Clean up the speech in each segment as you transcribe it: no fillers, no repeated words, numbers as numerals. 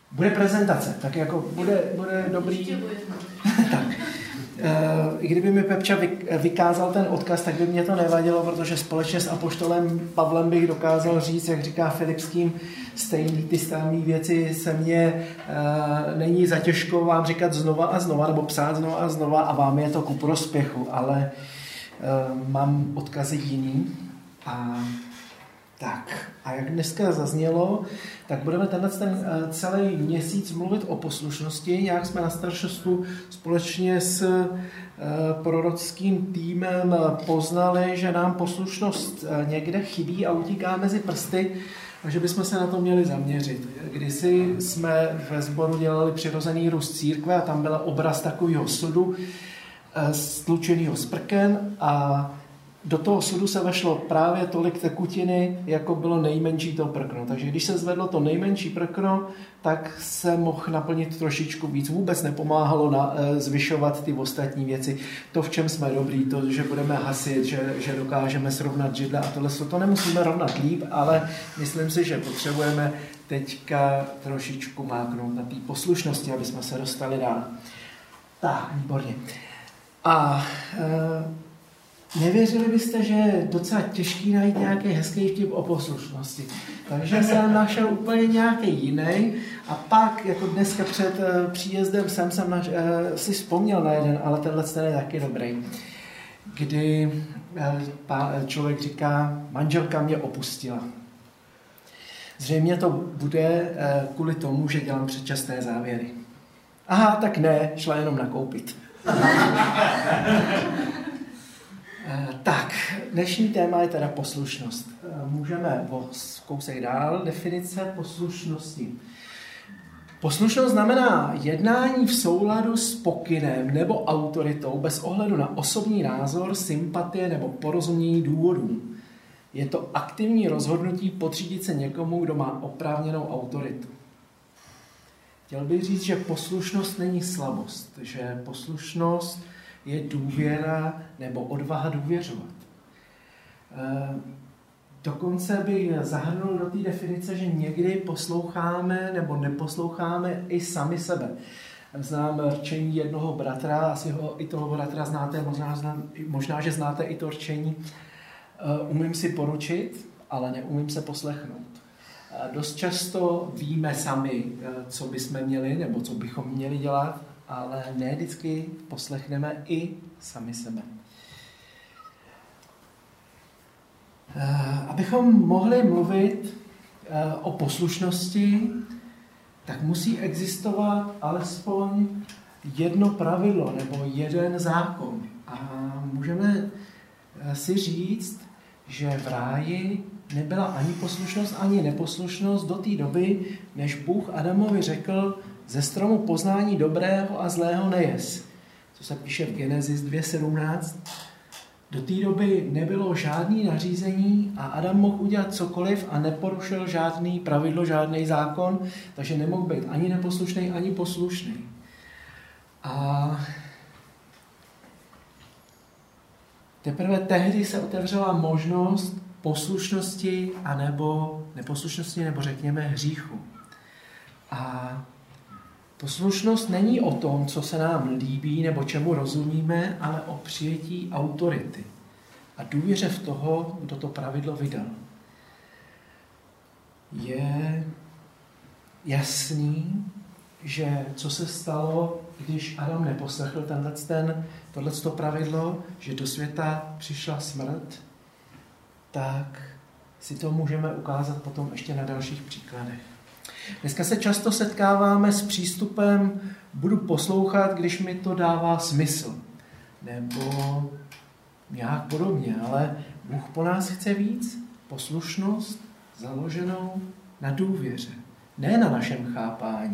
Bude prezentace, tak jako bude dobrý. Tak. I kdyby mi Pepča vykázal ten odkaz, tak by mě to nevadilo, protože společně s apoštolem Pavlem bych dokázal říct, jak říká Filipským, ty stejné věci se mně není zatěžko vám říkat znova a znova, nebo psát znova a znova a vám je to ku prospěchu, ale mám odkazy jiný. A jak dneska zaznělo, tak budeme ten celý měsíc mluvit o poslušnosti. Nějak jsme na staršostvu společně s prorockým týmem poznali, že nám poslušnost někde chybí a utíká mezi prsty a že bychom se na to měli zaměřit. Kdysi jsme ve sboru dělali přirozený růst církve a tam byl obraz takového sudu stlučenýho z prken a do toho sudu se vešlo právě tolik tekutiny, jako bylo nejmenší to prkno. Takže když se zvedlo to nejmenší prkno, tak se mohl naplnit trošičku víc. Vůbec nepomáhalo zvyšovat ty ostatní věci. To, v čem jsme dobrý, to, že budeme hasit, že dokážeme srovnat židle a tohle, to nemusíme rovnat líp, ale myslím si, že potřebujeme teďka trošičku máknout na té poslušnosti, aby jsme se dostali dál. Tak, výborně. A nevěřili byste, že je docela těžký najít nějaký hezký vtip o poslušnosti. Takže jsem našel úplně nějaký jiný a pak, jako dneska před příjezdem jsem si vzpomněl na jeden, ale tenhle je taky dobrý. Kdy člověk říká, manželka mě opustila. Zřejmě to bude kvůli tomu, že dělám předčasné závěry. Aha, tak ne, šla jenom nakoupit. Tak, dnešní téma je teda poslušnost. Můžeme o kousek dál. Definice poslušnosti. Poslušnost znamená jednání v souladu s pokynem nebo autoritou bez ohledu na osobní názor, sympatie nebo porozumění důvodů. Je to aktivní rozhodnutí podřídit se někomu, kdo má oprávněnou autoritu. Chtěl bych říct, že poslušnost není slabost, že poslušnost je důvěra nebo odvaha důvěřovat. Dokonce bych zahrnul do té definice, že někdy posloucháme nebo neposloucháme i sami sebe. Znám rčení jednoho bratra, asi i toho bratra znáte, možná, že znáte i to rčení. Umím si poručit, ale neumím se poslechnout. Dost často víme sami, co bychom měli nebo co bychom měli dělat, ale ne vždycky poslechneme i sami sebe. Abychom mohli mluvit o poslušnosti, tak musí existovat alespoň jedno pravidlo nebo jeden zákon. A můžeme si říct, že v ráji nebyla ani poslušnost, ani neposlušnost do té doby, než Bůh Adamovi řekl, ze stromu poznání dobrého a zlého nejez. Co se píše v Genesis 2.17. Do té doby nebylo žádný nařízení a Adam mohl udělat cokoliv a neporušil žádný pravidlo, žádný zákon, takže nemohl být ani neposlušný, ani poslušný. A teprve tehdy se otevřela možnost poslušnosti anebo neposlušnosti, nebo řekněme hříchu. A poslušnost není o tom, co se nám líbí nebo čemu rozumíme, ale o přijetí autority a důvěře v toho, kdo to pravidlo vydal. Je jasný, že co se stalo, když Adam neposlechl tohleto pravidlo, že do světa přišla smrt, tak si to můžeme ukázat potom ještě na dalších příkladech. Dneska se často setkáváme s přístupem budu poslouchat, když mi to dává smysl. Nebo nějak podobně, ale Bůh po nás chce víc. Poslušnost založenou na důvěře, ne na našem chápání.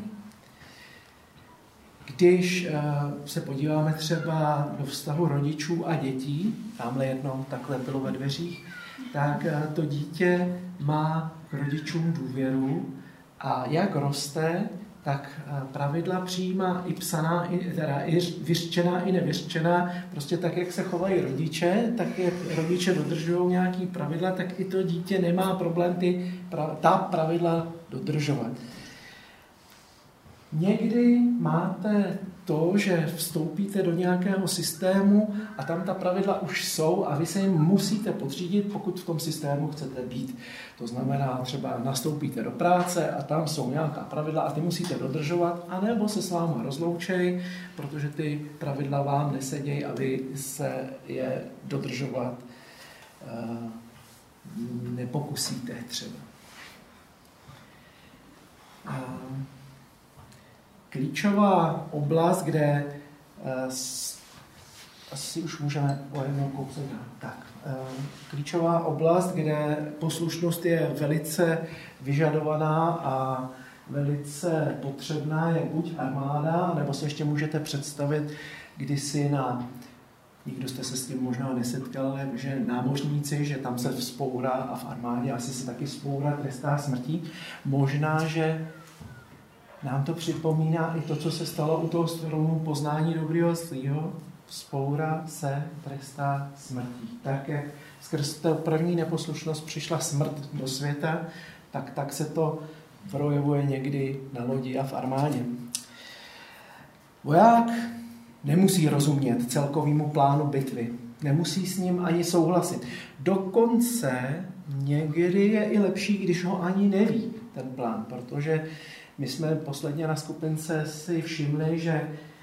Když se podíváme třeba do vztahu rodičů a dětí, tamhle jednou takhle bylo ve dveřích, tak to dítě má k rodičům důvěru a jak roste, tak pravidla přijímá i psaná, teda i vyřčená, i nevyřčená. Prostě tak, jak se chovají rodiče, tak jak rodiče dodržují nějaký pravidla, tak i to dítě nemá problém ta pravidla dodržovat. Někdy máte to, že vstoupíte do nějakého systému a tam ta pravidla už jsou a vy se jim musíte podřídit, pokud v tom systému chcete být. To znamená, třeba nastoupíte do práce a tam jsou nějaká pravidla a ty musíte dodržovat, anebo se s váma rozloučej, protože ty pravidla vám nesedějí a vy se je dodržovat nepokusíte třeba. Klíčová oblast, kde asi už můžeme o jednou kousek dát. Klíčová oblast, kde poslušnost je velice vyžadovaná a velice potřebná, je buď armáda, nebo si ještě můžete představit kdysi nikdo jste se s tím možná nesetkal, že námořníci, že tam se vzpoura a v armádě asi se taky vzpoura trestá smrtí. Možná, že nám to připomíná i to, co se stalo u toho stromu poznání dobrého a zlýho. Vzpoura se trestá smrtí. Tak, jak skrz té první neposlušnost přišla smrt do světa, tak se to projevuje někdy na lodi a v armádě. Voják nemusí rozumět celkovému plánu bitvy. Nemusí s ním ani souhlasit. Dokonce někdy je i lepší, když ho ani neví, ten plán, protože my jsme posledně na skupince si všimli, že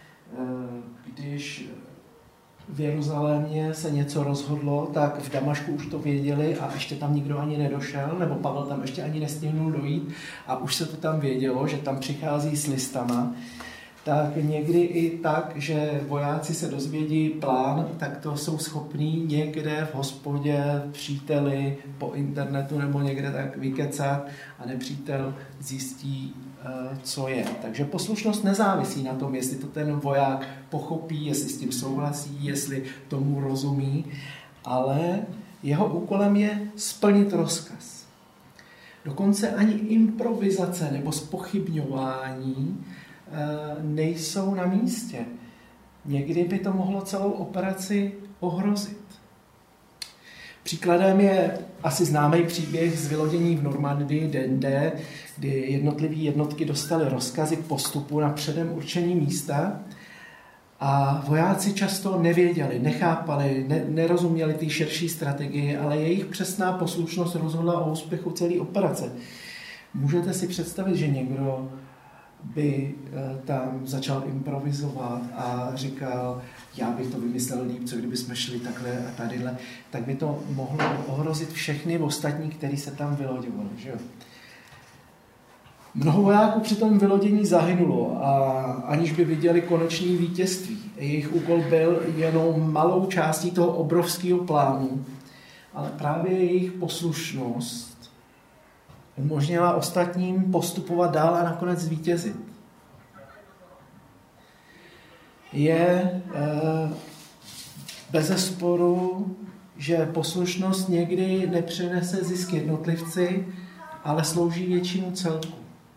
když v Jeruzalémě se něco rozhodlo, tak v Damašku už to věděli a ještě tam nikdo ani nedošel, nebo Pavel tam ještě ani nestihnul dojít a už se to tam vědělo, že tam přichází s listama. Tak někdy i tak, že vojáci se dozvědí plán, tak to jsou schopní někde v hospodě, příteli, po internetu nebo někde tak vykecat a nepřítel zjistí, co je. Takže poslušnost nezávisí na tom, jestli to ten voják pochopí, jestli s tím souhlasí, jestli tomu rozumí, ale jeho úkolem je splnit rozkaz. Dokonce ani improvizace nebo zpochybňování nejsou na místě. Někdy by to mohlo celou operaci ohrozit. Příkladem je asi známý příběh z vylodění v Normandii den D, kdy jednotlivé jednotky dostaly rozkazy k postupu na předem určení místa a vojáci často nevěděli, nechápali, nerozuměli té širší strategii, ale jejich přesná poslušnost rozhodla o úspěchu celé operace. Můžete si představit, že někdo by tam začal improvizovat a říkal, já bych to vymyslel líp, co kdyby jsme šli takhle a tadyhle, tak by to mohlo ohrozit všechny ostatní, kteří se tam vyloďovali. Že jo? Mnoho vojáků při tom vylodění zahynulo a aniž by viděli konečný vítězství. Jejich úkol byl jenom malou částí toho obrovského plánu, ale právě jejich poslušnost umožnila ostatním postupovat dál a nakonec zvítězit. Je bezesporu, že poslušnost někdy nepřinese zisk jednotlivci, ale slouží většinu celku.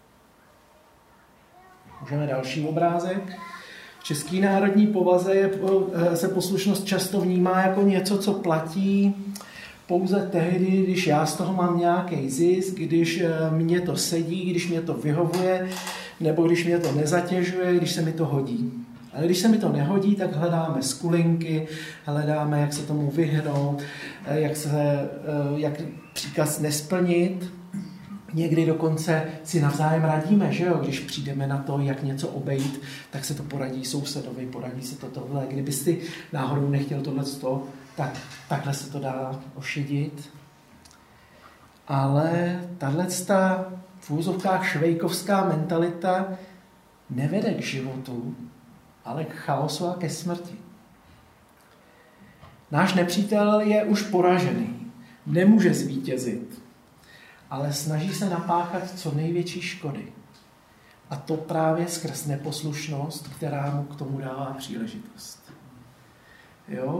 Můžeme další obrázek. V české národní povaze se poslušnost často vnímá jako něco, co platí pouze tehdy, když já z toho mám nějaký zisk, když mě to sedí, když mě to vyhovuje, nebo když mě to nezatěžuje, když se mi to hodí. Ale když se mi to nehodí, tak hledáme skulinky, hledáme, jak se tomu vyhnout, jak příkaz nesplnit. Někdy dokonce si navzájem radíme, že jo? Když přijdeme na to, jak něco obejít, tak se to poradí sousedovi, poradí se to tohle. Kdyby si náhodou nechtěl tohleto, tak takhle se to dá ošidit. Ale tahleta v úzovkách švejkovská mentalita nevede k životu, ale k chaosu a ke smrti. Náš nepřítel je už poražený, nemůže zvítězit, ale snaží se napáchat co největší škody. A to právě skrz neposlušnost, která mu k tomu dává příležitost. Jo?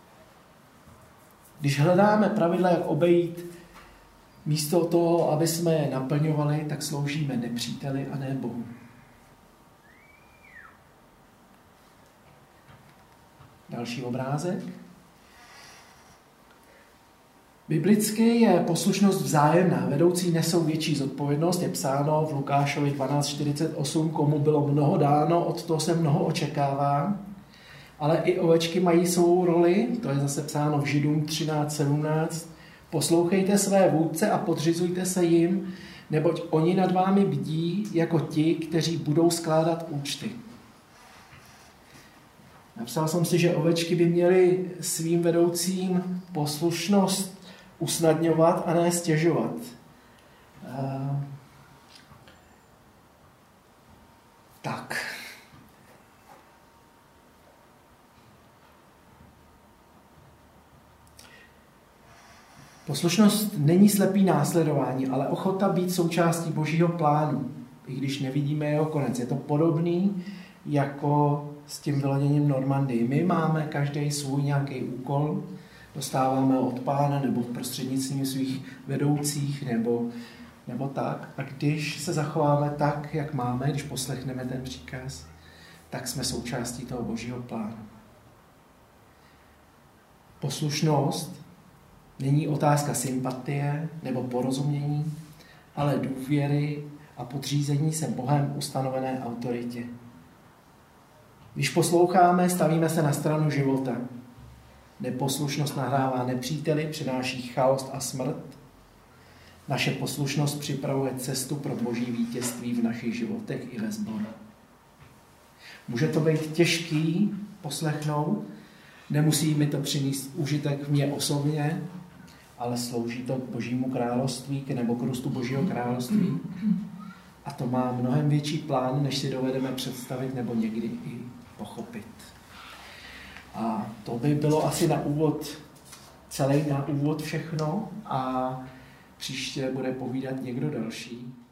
Když hledáme pravidla, jak obejít, místo toho, aby jsme je naplňovali, tak sloužíme nepříteli a ne Bohu. Další obrázek. Biblicky je poslušnost vzájemná. Vedoucí nesou větší zodpovědnost. Je psáno v Lukášovi 12:48, komu bylo mnoho dáno, od toho se mnoho očekává. Ale i ovečky mají svou roli, to je zase psáno v Židům 13:17. Poslouchejte své vůdce a podřizujte se jim, neboť oni nad vámi bdí jako ti, kteří budou skládat účty. Napsal jsem si, že ovečky by měly svým vedoucím poslušnost usnadňovat a ne stěžovat. Tak. Poslušnost není slepý následování, ale ochota být součástí Božího plánu, i když nevidíme jeho konec. Je to podobný jako s tím vyloděním Normandii. My máme každý svůj nějaký úkol, dostáváme od Pána nebo prostřednictvím svých vedoucích nebo tak. A když se zachováme tak, jak máme, když poslechneme ten příkaz, tak jsme součástí toho Božího plánu. Poslušnost není otázka sympatie nebo porozumění, ale důvěry a podřízení se Bohem ustanovené autoritě. Když posloucháme, stavíme se na stranu života. Neposlušnost nahrává nepříteli, přináší chaos a smrt. Naše poslušnost připravuje cestu pro Boží vítězství v našich životech i ve sboru. Může to být těžký poslechnout, nemusí mi to přinést užitek mě osobně, ale slouží to k Božímu království, nebo k růstu Božího království. A to má mnohem větší plán, než si dovedeme představit nebo někdy i pochopit. A to by bylo asi na úvod, celý na úvod všechno a příště bude povídat někdo další.